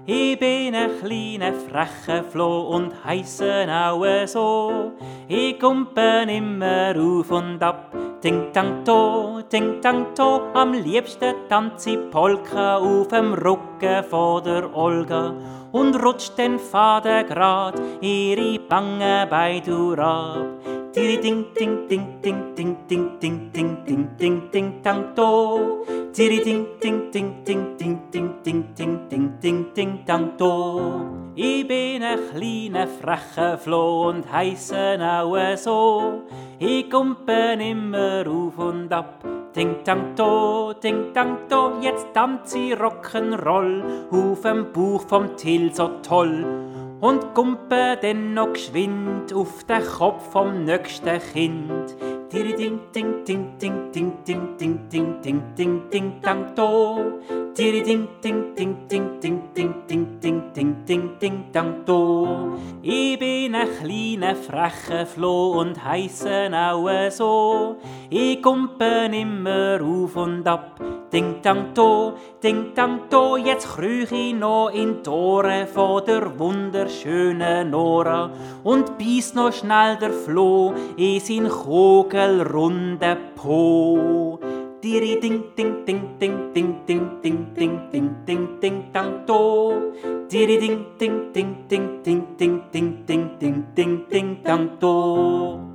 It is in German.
Ich bin ein kleiner frecher Floh und heisse auch so. Ich kumpen immer auf und ab, ting tang to, am liebsten tanze ich Polka auf dem Rücken von der Olga und rutscht den Faden grad ihre Bange bei ab. Tiri ding ding ding ding ding ding ding ding ding ding ding tang to. Tiri ding ding ding ding ding ding ding ding ding ding ding tang to. Ich bin ein kleiner frecher Floh und heisse auch so. Ich kumpen immer auf und ab. Ting tang to, jetzt tanzt sie Rock'n'Roll auf dem Bauch vom Till so toll. Und kumpe denn noch geschwind auf den Kopf vom nächsten Kind. Tiri ding ding ding ding ding ding ding ding ding ding ding tang to. Tiri ding ding ding ding ding ding ding ding ding ding ding tang to. Ich bin ein kleiner frecher Floh und heisse auch so. Ich kumpen immer auf und ab. Ding tang to, jetzt krüch ich noch in die Tore von der wunderschönen Nora und beiß noch schnell der Floh in sein kugelrunden Po. Diri ding ding ding ding ding ding ding ding ding ding ding tang to. Diri ding ding ding ding ding ding ding ding ding ding ding tang to.